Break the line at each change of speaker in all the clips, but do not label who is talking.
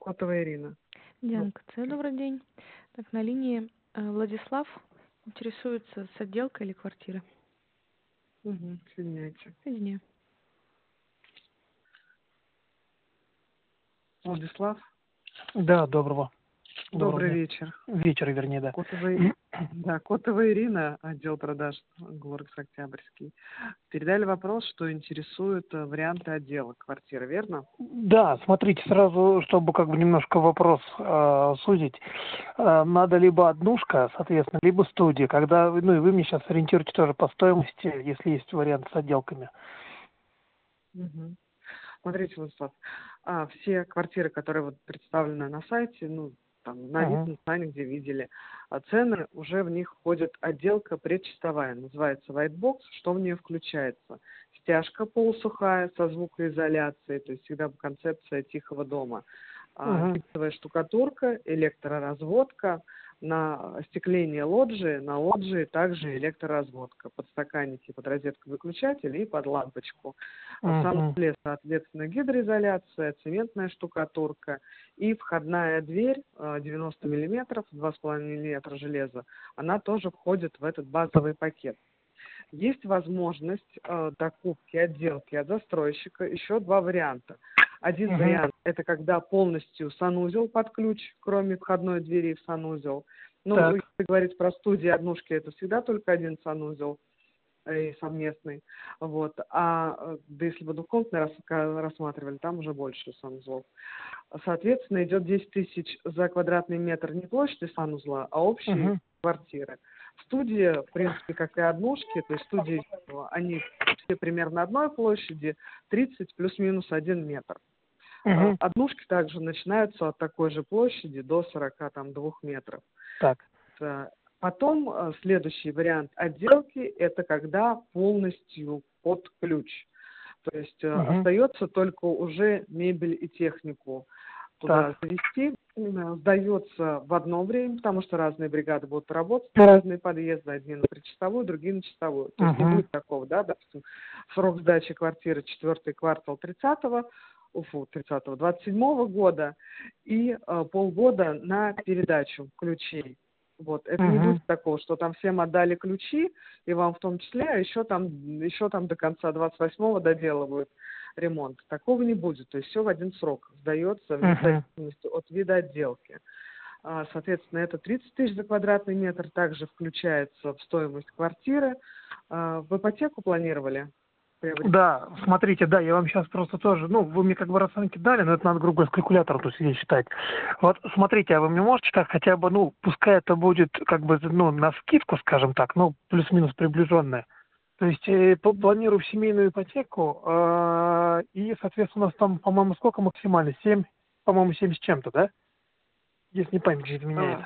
Котова Ирина.
Дианка, добрый день. Так, на линии Владислав интересуется с отделкой или квартиры.
Соединяйте.
Соединяю.
Владислав,
Да, доброго
добрый
дня.
вечер.
Вечера, вернее, да.
Котова Ирина, отдел продаж Город Октябрьский. Передали вопрос, что интересуют варианты отделок квартиры, верно?
Да, смотрите, сразу, чтобы как бы немножко вопрос сузить. Надо либо однушка, соответственно, либо студия. Когда, и вы мне сейчас ориентируете тоже по стоимости, если есть вариант с отделками.
Смотрите, Владислав, все квартиры, которые вот представлены на сайте, там на вид, на сайте, где видели, цены, уже в них входит отделка предчистовая, называется white box. Что в нее включается? Стяжка полусухая со звукоизоляцией, то есть всегда концепция тихого дома. Гипсовая штукатурка, электроразводка, на остекление лоджии, на лоджии также электроразводка, подстаканники под розетку выключателя и под лампочку. В самом деле, соответственно, гидроизоляция, цементная штукатурка и входная дверь 90 мм, 2,5 мм железа, она тоже входит в этот базовый пакет. Есть возможность докупки, отделки от застройщика, еще два варианта. Один вариант – это когда полностью санузел под ключ, кроме входной двери в санузел. Если говорить про студии, однушки, это всегда только один санузел и совместный. Да если бы двухкомнатный рассматривали, там уже больше санузлов. Соответственно, идет 10 тысяч за квадратный метр не площади санузла, а общей квартиры. Студия, в принципе, как и однушки, то есть студии, они все примерно одной площади, 30 плюс-минус 1 метр. Однушки также начинаются от такой же площади до 42 метров. Потом следующий вариант отделки – это когда полностью под ключ. То есть остается только уже мебель и технику туда завести. Сдается в одно время, потому что разные бригады будут работать на разные подъезды, одни на причастовую, другие на чистовую. То есть не будет такого, допустим, срок сдачи квартиры 4-й квартал 27-го года и полгода на передачу ключей. Это не будет такого, что там всем отдали ключи, и вам в том числе, а еще там до конца 28-го доделывают ремонт. Такого не будет. То есть все в один срок сдается в зависимости от вида отделки. Соответственно, это 30 тысяч за квадратный метр, также включается в стоимость квартиры. В ипотеку планировали?
Да, смотрите, я вам сейчас просто тоже, вы мне как бы расценки дали, но это надо, грубо говоря, с калькулятором тут сидеть считать. Смотрите, а вы мне можете так хотя бы, пускай это будет как бы, на скидку, скажем так, плюс-минус приближенная. То есть планирую семейную ипотеку, и, соответственно, у нас там, по-моему, сколько максимально? 7 с чем-то, да? Если не память не изменяет.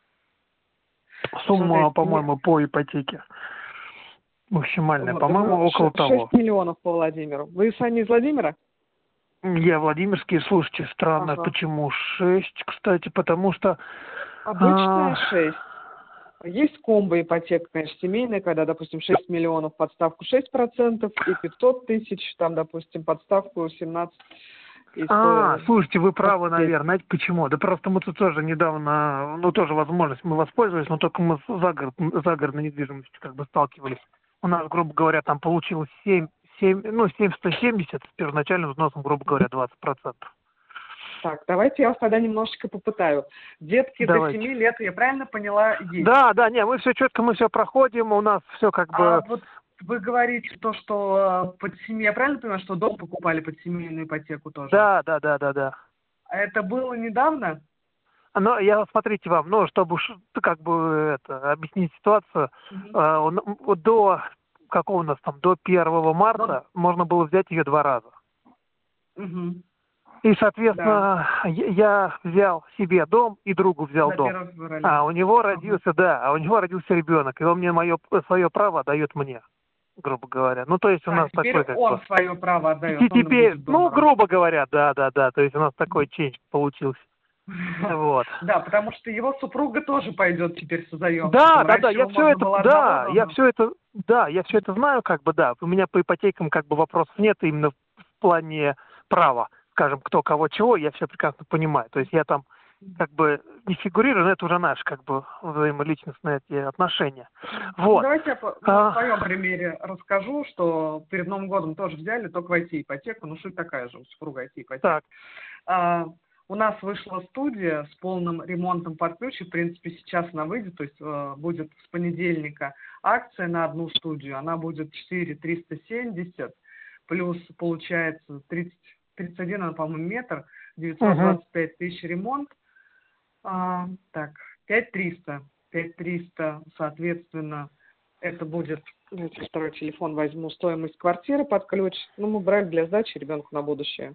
Сумма, по-моему, по ипотеке. Максимальная, по-моему, около того.
6 миллионов по Владимиру. Вы сами из Владимира?
Я Владимирский, слушайте, странно, почему 6, кстати, потому что...
Обычная 6. Есть комбо ипотека, конечно, семейная, когда, допустим, 6 миллионов подставку 6% и 500 тысяч, там, допустим, подставку 17.
Слушайте, вы правы, наверное. Знаете почему? Да просто мы тут тоже недавно, тоже возможность мы воспользовались, но только мы с загородной недвижимостью как бы сталкивались. У нас, грубо говоря, там получилось 7,170 с первоначальным взносом, грубо говоря, 20%.
Так, давайте я вас тогда немножечко попытаю. Детки до 7 лет, я правильно поняла, есть?
Да, мы все четко, мы все проходим, у нас все как бы...
Вы говорите то, что под семью, я правильно понимаю, что дом покупали под семейную ипотеку тоже?
Да.
А это было недавно?
Смотрите вам, чтобы как бы объяснить ситуацию, до какого у нас там, до 1 марта можно было взять ее 2 раза. И, соответственно, я взял себе дом и другу взял дом. А у него родился ребенок, и он мне свое право дает мне, грубо говоря. То есть у нас такой как
он свое право отдает.
И теперь, грубо говоря, да. То есть у нас такой чейндж получился.
Да, потому что его супруга тоже пойдет теперь с заемщиком.
Да, я все это знаю, как бы, да. У меня по ипотекам как бы вопросов нет именно в плане права, скажем, кто кого чего, я все прекрасно понимаю. То есть я там как бы не фигурирую, но это уже наши как бы взаимоличностные эти отношения. Вот.
Давайте я на своем примере расскажу, что перед Новым годом тоже взяли, только в IT-ипотеку, ну суть такая же, у супруга IT-ипотека. У нас вышла студия с полным ремонтом под ключ, и, в принципе, сейчас она выйдет, то есть будет с понедельника акция на одну студию, она будет 4 370, плюс получается 31, по-моему, метр, 925 тысяч ремонт, так, 5300, соответственно, это будет, давайте второй телефон возьму, стоимость квартиры под ключ, ну, мы брали для сдачи ребенку на будущее.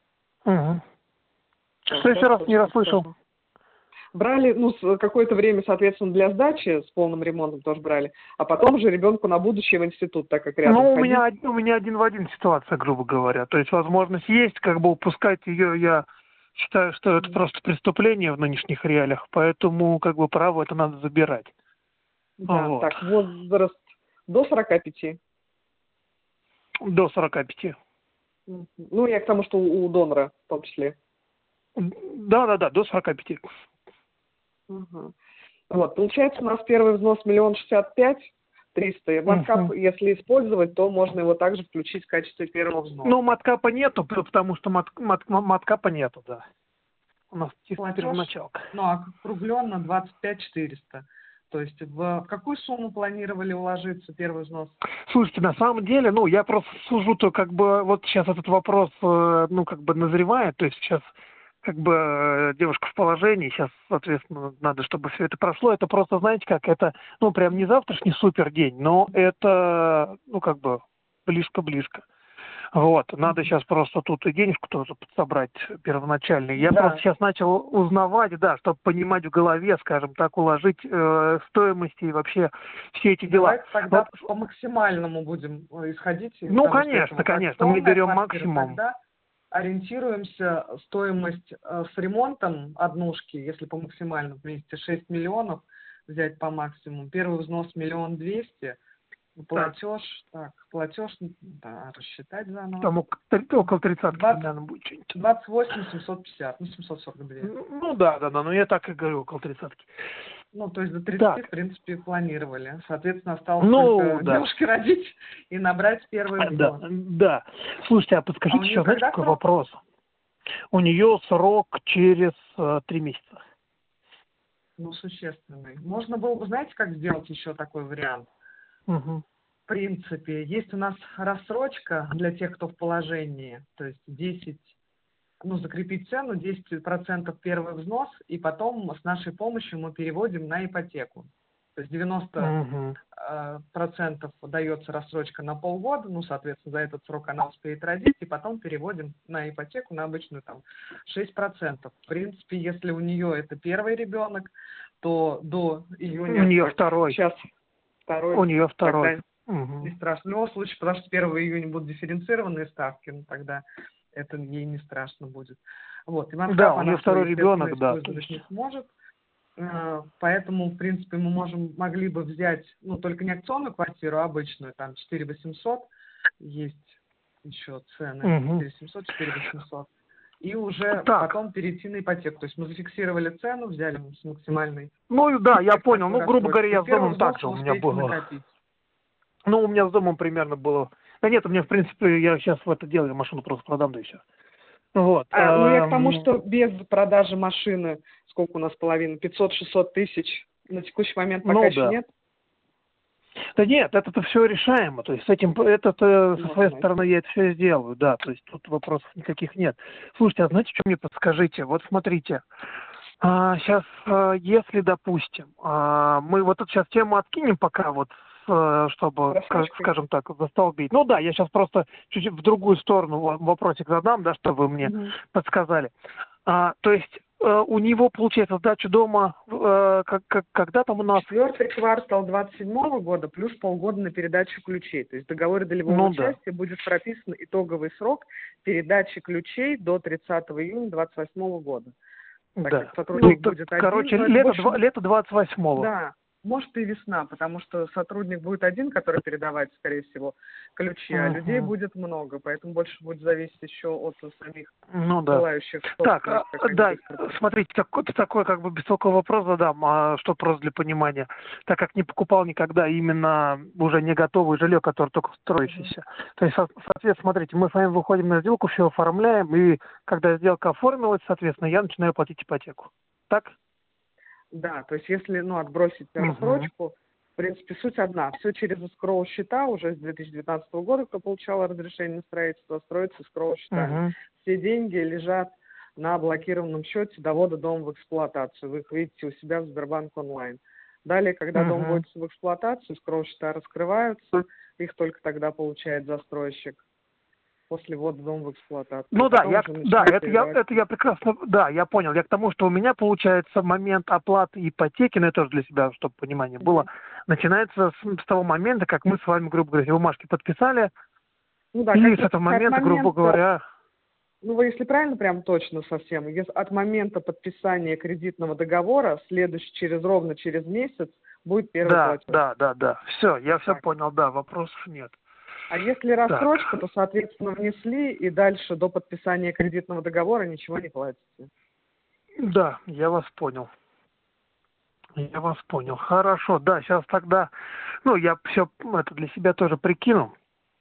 Что еще раз не расслышал?
Брали, ну, какое-то время, соответственно, для сдачи, с полным ремонтом тоже брали, а потом же ребенку на будущее в институт, так как рядом
Ну,
ходить.
у меня один в один ситуация, грубо говоря. То есть возможность есть, как бы упускать ее, я считаю, что это просто преступление в нынешних реалиях, поэтому как бы право это надо забирать.
Да,
вот.
Так, возраст до 45.
До 45.
Ну, я к тому, что у донора в том числе.
Да, до 45.
Вот, получается, у нас первый взнос 1 065 300. Маткап, если использовать, то можно его также включить в качестве первого взноса.
Ну, маткапа нету, потому что маткапа нету, да. У нас чисто первоначалка.
Ну, округленно 25 400. То есть в какую сумму планировали уложиться первый взнос?
Слушайте, на самом деле, ну, я просто сужу, то как бы вот сейчас этот вопрос, ну, как бы назревает, то есть сейчас как бы девушка в положении, сейчас, соответственно, надо, чтобы все это прошло. Это просто, знаете, как это, ну, прям не завтрашний супер день, но это, ну, как бы близко-близко. Вот, надо сейчас просто тут и денежку тоже подсобрать первоначально. Я просто сейчас начал узнавать, да, чтобы понимать в голове, скажем так, уложить стоимости и вообще все эти дела.
Давайте тогда вот по максимальному будем исходить.
Ну, конечно, мы берем максимум.
Тогда ориентируемся, стоимость с ремонтом однушки, если по максимальному вместе 6 миллионов взять по максимуму. Первый взнос 1 200 000. Платеж, да, рассчитать заново.
Там около 30 примерно будет что-нибудь.
28 750, 742.
Ну да, но я так и говорю, около 30.
Ну, то есть до 30, в принципе, планировали. Соответственно, осталось только девушке родить и набрать первый взнос.
Да. Слушайте, а подскажите еще, знаете, какой вопрос? У нее срок через 3 месяца.
Ну, существенный. Можно было бы, знаете, как сделать еще такой вариант? В принципе, есть у нас рассрочка для тех, кто в положении, то есть 10, ну, закрепить цену, 10% первый взнос, и потом с нашей помощью мы переводим на ипотеку. То есть 90% дается рассрочка на полгода, ну, соответственно, за этот срок она успеет родить, и потом переводим на ипотеку на обычную там 6%. В принципе, если у нее это первый ребенок, то до июня...
У нее второй.
Сейчас второй.
У нее второй.
Не страшно. В любом случае, потому что 1 июня будут дифференцированные ставки, ну, тогда это ей не страшно будет. Вот. И
да, у нее второй ребенок, да.
Не сможет. Поэтому, в принципе, мы могли бы взять, ну, только не акционную квартиру, а обычную, там 4 800, есть еще цены, 4 700, 4 800, и уже потом перейти на ипотеку. То есть мы зафиксировали цену, взяли с максимальной.
Ну да, я понял. Ну, грубо говоря, я с домом так же у меня было.
Накопить.
Ну, у меня с домом примерно было. Да нет, у меня, в принципе, я сейчас в это дело, я машину просто продам, да и все. Вот.
Ну, я к тому, что без продажи машины, сколько у нас половина, 500-600 тысяч, на текущий момент пока еще нет?
Да нет, это все решаемо. То есть с этим, со своей стороны я это все сделаю, да. То есть тут вопросов никаких нет. Слушайте, а знаете, что мне подскажите? Вот смотрите, сейчас, если, допустим, мы вот эту сейчас тему откинем пока вот, чтобы, скажем так, застолбить. Ну да, я сейчас просто чуть-чуть в другую сторону вопросик задам, да, чтобы вы мне подсказали. То есть у него, получается, сдача дома, когда там у нас?
4-й квартал 27-го года плюс полгода на передачу ключей. То есть в договоре долевого участия будет прописан итоговый срок передачи ключей до 30 июня 28-го года.
Да.
Сотрудник будет
короче,
один,
лето 28-го.
Да. Может и весна, потому что сотрудник будет один, который передавать, скорее всего, ключи, а людей будет много, поэтому больше будет зависеть еще от самих
Ну да.
желающих
Так,
собственных, как они
да,
быстро.
смотрите, такой как бы беспокойный вопрос задам, что просто для понимания. Так как не покупал никогда именно уже не готовое жилье, которое только строящееся. То есть, соответственно, смотрите, мы с вами выходим на сделку, все оформляем, и когда сделка оформилась, соответственно, я начинаю платить ипотеку. Так?
Да, то есть если, отбросить
Угу.
рассрочку, в принципе, суть одна. Все через escrow счета уже с 2019 года, кто получал разрешение на строительство, строится escrow счетами.
Угу.
Все деньги лежат на блокированном счете до ввода дома в эксплуатацию. Вы их видите у себя в Сбербанк онлайн. Далее, когда дом
Угу.
вводится в эксплуатацию, escrow счета раскрываются, их только тогда получает застройщик после ввода дома в эксплуатацию.
Ну да,
Потом уже
да,
начинает передавать.
это я прекрасно, да, я понял. Я к тому, что у меня получается момент оплаты ипотеки, ну это тоже для себя, чтобы понимание было, начинается с того момента, как мы с вами, грубо говоря, бумажки подписали,
Ну да,
и
как
с этого
от
момента, грубо
момента.
говоря,
Ну, вы если правильно, прям точно совсем, если от момента подписания кредитного договора, ровно через месяц будет первый
да,
платеж.
да, да, да, все, я все
Так.
понял, да, вопросов нет.
А если
Так,
рассрочка, то, соответственно, внесли, и дальше до подписания кредитного договора ничего не платите.
да, я вас понял. Я вас понял. Хорошо, да, сейчас тогда, ну, я все это для себя тоже прикину.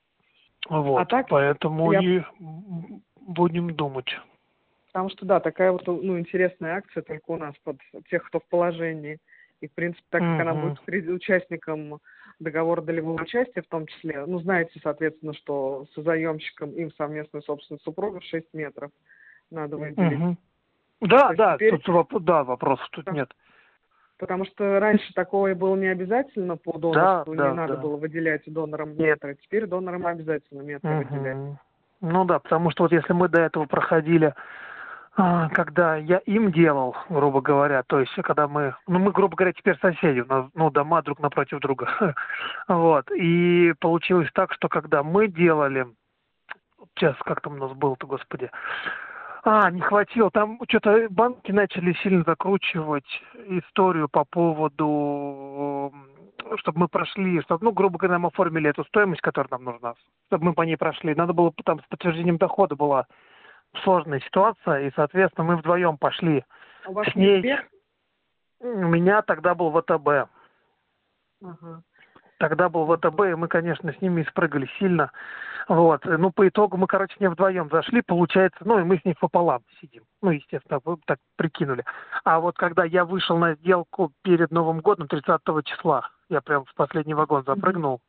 А
Вот,
так,
поэтому
я,
и будем думать.
потому что, да, такая вот, интересная акция только у нас под тех, кто в положении. И, в принципе, так как она
Угу.
будет участником договора долевого участия в том числе, знаете, соответственно, что с заемщиком им совместную собственность супруга 6 метров надо выделить.
Угу. Да,
То есть
да,
теперь,
да, вопросов тут нет.
потому что раньше такое было не обязательно по
Да,
донорству, не
да,
надо
да.
было выделять донорам метры. Теперь донорам обязательно метры выделять.
Угу. Ну да, потому что вот если мы до этого проходили, когда я им делал, грубо говоря, то есть когда мы, грубо говоря, теперь соседи, у нас, дома друг напротив друга, вот, и получилось так, что когда мы делали, сейчас как там у нас было-то, господи, не хватило. Там что-то банки начали сильно закручивать историю по поводу, чтобы мы прошли, чтобы, грубо говоря, нам оформили эту стоимость, которая нам нужна, чтобы мы по ней прошли. Надо было, там с подтверждением дохода была сложная ситуация, и, соответственно, мы вдвоем пошли
А у вас
с
не
ней.
Сбер?
У меня тогда был ВТБ.
Ага.
Тогда был ВТБ, и мы, конечно, с ними спрыгали сильно. Вот. Ну, по итогу мы, не вдвоем зашли, получается, и мы с них пополам сидим. Ну, естественно, вы так прикинули. А вот когда я вышел на сделку перед Новым годом, 30 числа, я прям в последний вагон запрыгнул,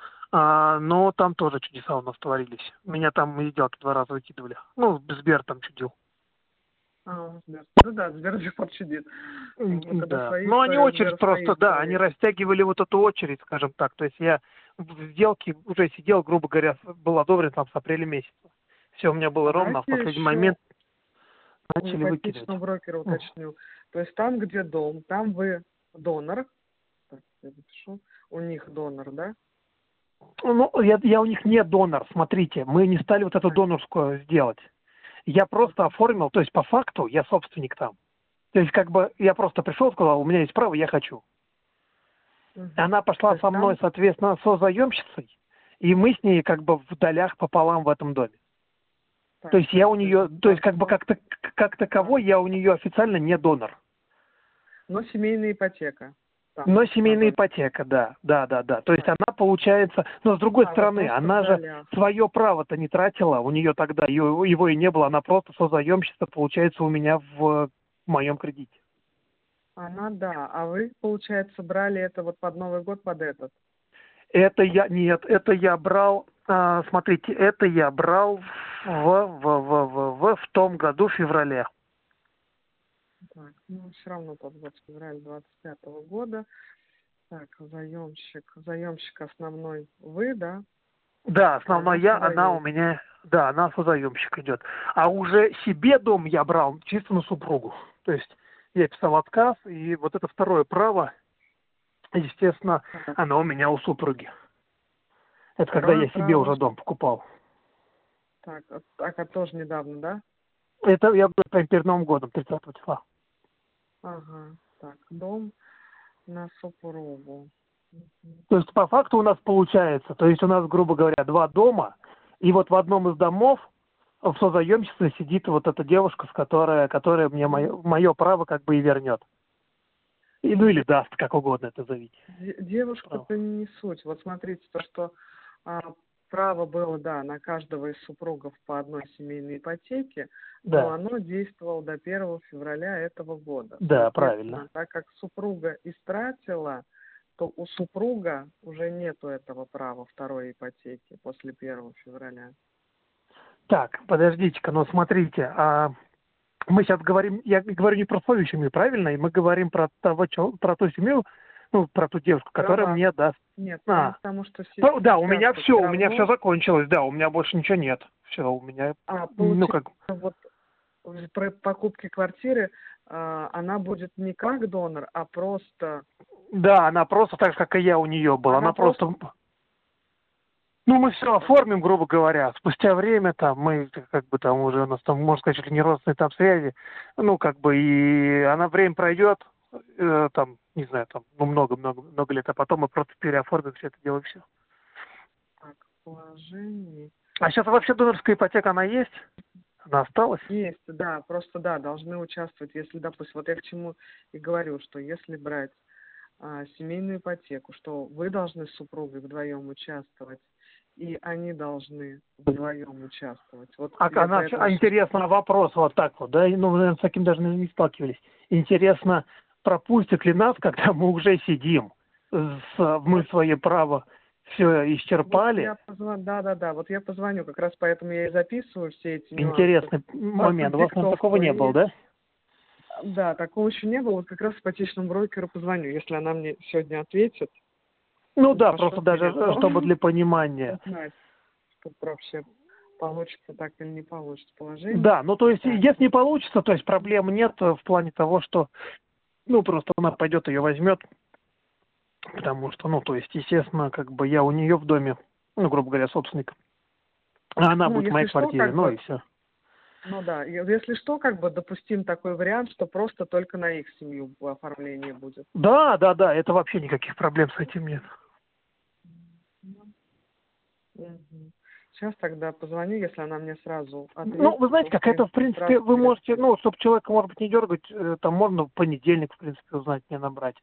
но там тоже чудеса у нас творились. Меня там и сделки 2 раза выкидывали. Ну, Сбер там чудил.
Сбер. Ну да, Сбер до сих пор чудит. ВТБ
Да.
свои
Ну, они
истории, у
очередь
Сбера свои
просто, да, они
истории.
растягивали вот эту очередь, скажем так. То есть я в сделке уже сидел, грубо говоря, был одобрен там с апреля месяца. Все у меня было
А
ровно, а в
давайте
последний
еще
момент
у
начали выкидывать.
ипотечного брокера уточню. То есть там, где дом, там вы донор. Так, я запишу. У них донор, да?
Ну, я у них не донор, смотрите, мы не стали вот эту
Так.
донорскую сделать. Я просто оформил, то есть по факту я собственник там. То есть как бы я просто пришел, сказал, у меня есть право, я хочу.
Мгм.
Она
То
пошла
есть
со мной,
там,
соответственно, созаемщицей, и мы с ней как бы в долях пополам в этом доме. То
так,
есть я у
подождите,
нее, то есть как бы
дом,
как таковой я у нее официально не донор.
но семейная ипотека. Там,
Но
на
семейная
доме.
ипотека, да, да, да, да. То есть
Так.
она получается, но с другой
Вы
стороны,
просто в
она же
долях.
свое право-то не тратила, у нее тогда его и не было, она просто созаемщица, получается, у меня в моем кредите.
Она, да. А вы, получается, брали это вот под Новый год, под этот?
Нет, это я брал, смотрите, это я брал в том году, в феврале.
Так, все равно тот год, февраль 25-го года. Так, заемщик основной вы, да?
Да,
А
основная
она
я, она у
созаемщик.
меня, да, она созаемщик идет. А уже себе дом я брал чисто на супругу. То есть я писал отказ, и вот это второе право, естественно,
Так,
оно у меня у супруги. Это когда
второе
я себе
право.
уже дом покупал.
Так, это тоже недавно, да?
Это я был прям перед Новым годом, 30 числа.
Ага, так, дом. на супругу. Мгм.
То есть по факту у нас получается, то есть у нас, грубо говоря, два дома, и вот в одном из домов в созаемщице сидит вот эта девушка, которая мне мое право как бы и вернет. Ну или даст, как угодно это зовите. Право.
Девушка-то не суть. Вот смотрите, то, что а, право было, да, на каждого из супругов по одной семейной ипотеке, но
Да,
оно действовало до 1 февраля этого года.
да, правильно.
Соответственно, так как супруга истратила, то у супруга уже нету этого права второй ипотеки после 1 февраля.
Так, подождите-ка, ну смотрите, мы сейчас говорим, я говорю не про свою семью, правильно? И мы говорим про про ту семью, ну, про ту девушку, которая
Права.
мне даст.
Нет,
А,
потому что
да,
сейчас
у меня все закончилось, да, у меня больше ничего нет. Все, у меня, ну,
получается,
как...
вот при покупке квартиры она будет не как донор, а просто
Да, она просто так же, как и я у нее была.
она
Она просто... Ну, мы все оформим, грубо говоря. Спустя время там мы как бы там уже у нас там, можно сказать, чуть ли не родственные там связи. Ну, как бы и она время пройдет, там, не знаю, там, ну, много лет, а потом мы просто переоформим все это дело и все.
так, положение.
А сейчас вообще донорская ипотека, она есть? Она осталась?
Есть, да, просто да, должны участвовать, если, допустим, вот я к чему и говорю, что если брать семейную ипотеку, что вы должны с супругой вдвоем участвовать, и они должны вдвоем участвовать. Вот я поэтому...
Интересно, вопрос вот так вот, да? Ну, мы, наверное, с таким даже не сталкивались. Интересно, пропустят ли нас, когда мы уже сидим, мы свое право все
Вот
исчерпали?
я позвоню, да, вот я позвоню, как раз поэтому я и записываю все эти нюансы
Интересный
под
момент. У вас, наверное, такого
диктовку.
не было,
И,
да?
да, такого еще не было. Вот как раз ипотечному брокеру позвоню. Если она мне сегодня ответит,
Ну да, просто
пошлет
даже,
меня, то
чтобы для понимания.
узнать, что вообще получится так или не получится положение.
Да, ну то есть,
Так,
если не получится, то есть проблем нет в плане того, что, ну, просто она пойдет ее возьмет, потому что, ну, то есть, естественно, как бы я у нее в доме, ну, грубо говоря, собственник, а она
ну,
будет в моей
если что,
квартире,
как
ну
бы,
и все.
ну да, если что, как бы допустим такой вариант, что просто только на их семью оформление будет.
Да, это вообще никаких проблем с этим нет.
Мгм. Сейчас тогда позвоню, если она мне сразу
Ну,
ответит,
вы знаете,
то, в
как это, в
принципе,
принципе,
сразу
вы можете,
переоформлю.
ну, чтобы человека, может быть, не дергать, там можно в понедельник, в принципе, узнать, мне набрать.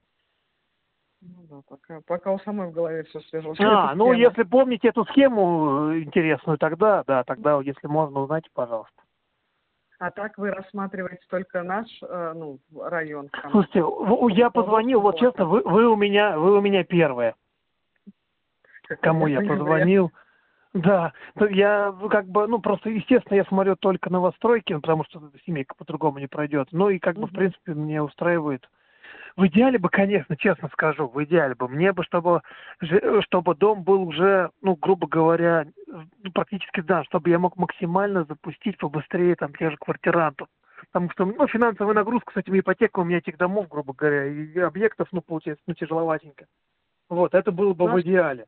Ну да, пока у самой в голове все свежо, эта
Ну,
схема.
если помните эту схему интересную, тогда, да, тогда, если можно, узнайте, пожалуйста.
А так вы рассматриваете только наш, ну, район, там,
Слушайте, я позвонил, вот
Волжского,
честно, вы у меня первая,
как
кому я
приятно говорят.
позвонил. Да, я как бы, ну, просто, естественно, я смотрю только новостройки, потому что эта семейка по-другому не пройдет. Ну, и как бы, в
Мгм.
принципе, мне устраивает. В идеале бы, конечно, честно скажу, в идеале бы, мне бы, чтобы дом был уже, ну, грубо говоря, ну, практически дан, чтобы я мог максимально запустить побыстрее там тех же квартирантов. Потому что, ну, финансовая нагрузка с этими ипотекой у меня этих домов, грубо говоря, и объектов, ну, получается, ну, тяжеловатенько. Вот, это было бы
Ну,
в идеале.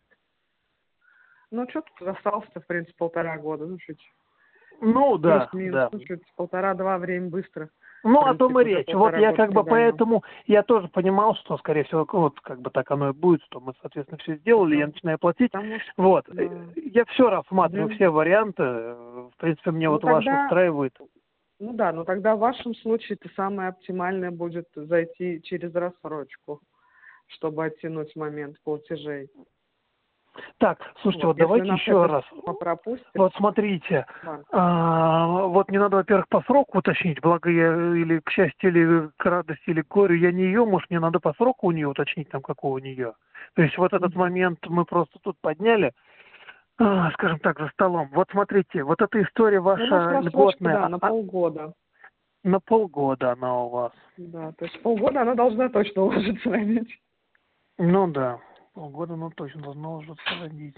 ну, что тут осталось-то, в принципе, 1,5 года, ну, чуть
Ну, да,
плюс-минус,
да.
ну, чуть 1,5-2 время быстро. В
Ну, о том и
принципе, уже
речь. Вот
1,5
я
года
как бы
продаем.
поэтому, я тоже понимал, что, скорее всего, вот как бы так оно и будет, что мы, соответственно, все сделали, я
Да.
начинаю платить.
Потому что,
Вот.
да.
Я все рассматриваю,
Блин.
все варианты. В принципе, мне
Ну,
вот ваш
тогда,
устраивает.
ну да, но тогда в вашем случае это самое оптимальное будет зайти через рассрочку, чтобы оттянуть момент платежей.
Так, слушайте,
Вот,
вот
если
давайте
нас
еще
эта
раз.
схема пропустит,
Вот смотрите,
банк,
вот мне надо, во-первых, по сроку уточнить, благо я или к счастью, или к радости, или к горю, я не ее, может, мне надо по сроку у нее уточнить, там, какого у нее. То есть вот этот
мгм.
момент мы просто тут подняли, скажем так, за столом. Вот смотрите, вот эта история
У нас
ваша
рассрочка,
льготная,
да, на полгода.
на полгода она у вас.
Да, то есть полгода она должна точно уложиться родить.
Ну да, полгода, ну точно должно уже родить.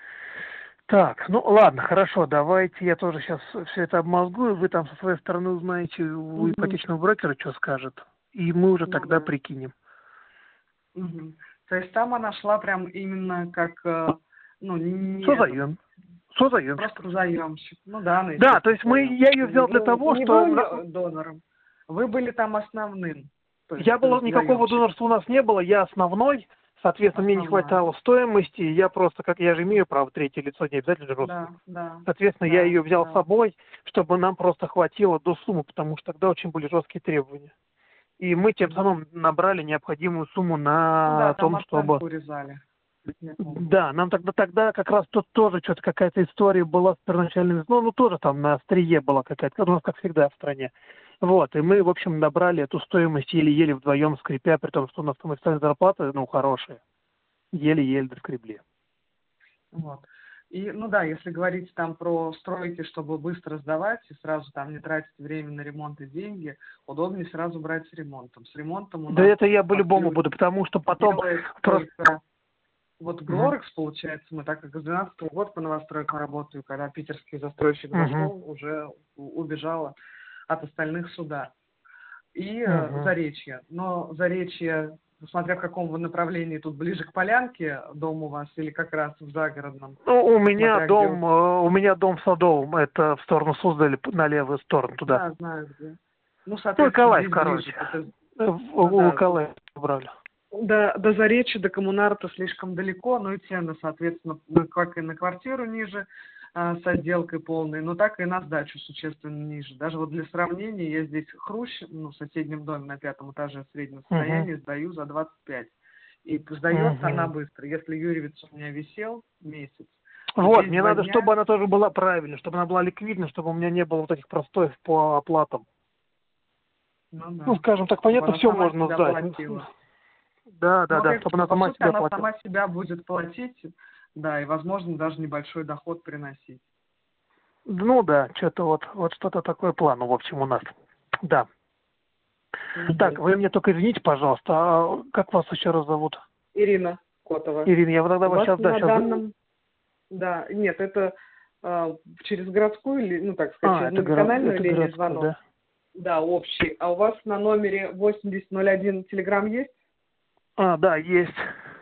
Так, ну ладно, хорошо, давайте я тоже сейчас все это обмозгую, вы там со своей стороны узнаете у
Мгм.
ипотечного брокера, что скажет, и мы уже
Ну
тогда
да.
прикинем.
Мгм. То есть там она шла прям именно как, ну, не этот,
Созаем. Созаемщик
просто
просто.
заемщик. Ну да, она,
Да, то
естественно,
есть я
заемщик.
ее взял для того,
Не
что...
вы у нее донором, вы были там основным.
Никакого донорства у нас не было, я основной, соответственно, мне не хватало стоимости, я же имею право третье лицо, не обязательно родственник. Соответственно, я ее взял с собой, чтобы нам просто хватило до суммы, потому что тогда очень были жесткие требования. И мы тем самым набрали необходимую сумму на том, чтобы...
урезали.
Да, нам тогда как раз тут тоже что-то какая-то история была с первоначальными, тоже там на острие была какая-то, у нас как всегда в стране. Вот, и мы, в общем, набрали эту стоимость еле-еле вдвоем скрипя, при том, что у нас там официальные зарплаты, хорошие, еле-еле доскребли.
Вот. И, если говорить там про стройки, чтобы быстро сдавать и сразу там не тратить время на ремонт и деньги, удобнее сразу брать с ремонтом. С ремонтом у нас...
Да это я по-любому буду, потому что потом...
Вот Глорекс, получается, мы так как с 12-го года по новостройкам работаю, когда питерский застройщик зашел, уже убежала от остальных суда. И Заречье. Но Заречье, смотря в каком вы направлении, тут ближе к Полянке дом у вас или как раз в загородном?
У меня дом в Садовом, это в сторону Суздаля, на левую сторону, туда.
Да, знаю где. Соответственно,
Николаев, короче. У Николаева брали.
До Заречья, до Коммунарта слишком далеко, и цены, соответственно, как и на квартиру ниже, с отделкой полной, так и на сдачу существенно ниже. Даже вот для сравнения, я здесь Хрущ, в соседнем доме на 5-м этаже среднего состояния сдаю за 25. И сдается она быстро. Если Юрьевец у меня висел месяц.
Вот, мне надо, чтобы она тоже была правильной, чтобы она была ликвидна, чтобы у меня не было вот этих простоев по оплатам. Скажем так, понятно, все можно сдать. Да, чтобы она сама себя платила.
Сама себя будет платить, и, возможно, даже небольшой доход приносить.
Что-то вот что-то такое план, в общем, у нас. Да. Так, вы мне только извините, пожалуйста, а как вас еще раз зовут?
Ирина Котова.
Ирина, я тогда вас сейчас...
Да, нет, это через городскую, так сказать, через многоканальную линию звонок.
Да?
Да, общий. А у вас на номере 8001 телеграм есть?
Да, есть.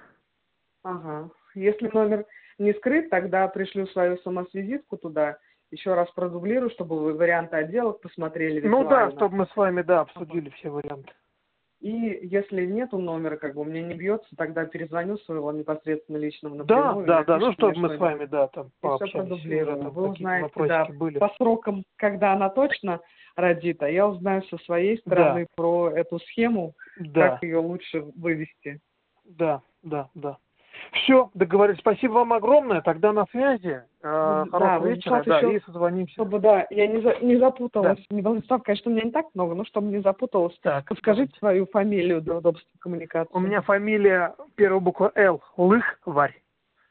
Ага. Если номер не скрыт, тогда пришлю свою самосвизитку туда. Еще раз продублирую, чтобы вы варианты отделок посмотрели визуально.
Чтобы мы с вами, обсудили все варианты.
И если нету номера, у меня не бьется, тогда перезвоню своего непосредственно личного напрямую.
Да, чтобы мы с вами, там пообщались.
И все продублирую. Вы узнаете,
были.
по срокам, когда она точно родит, а я узнаю со своей стороны про эту схему, как ее лучше вывести.
Да. Все, договорились. Спасибо вам огромное. Тогда на связи. Хорошего вечера, и созвонимся.
Чтобы, я не запуталась. Владислав, конечно, у меня не так много, но чтобы не запуталась, подскажите свою фамилию для удобства коммуникации.
У меня фамилия, первая буква Л. Лыхварь.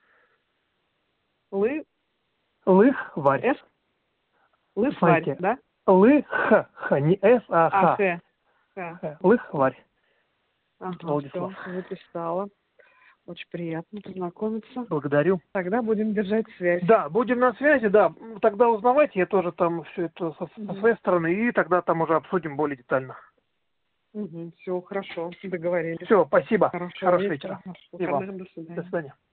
Лыхварь.
Лыхварь, да?
Не С, а Х. Лыхварь.
Все, записала. Очень приятно познакомиться.
Благодарю.
Тогда будем держать связь.
Да, будем на связи, Тогда узнавайте, я тоже там все это со своей стороны, и тогда там уже обсудим более детально.
Все, хорошо, договорились.
Все, спасибо.
Хорошего вечера.
До свидания.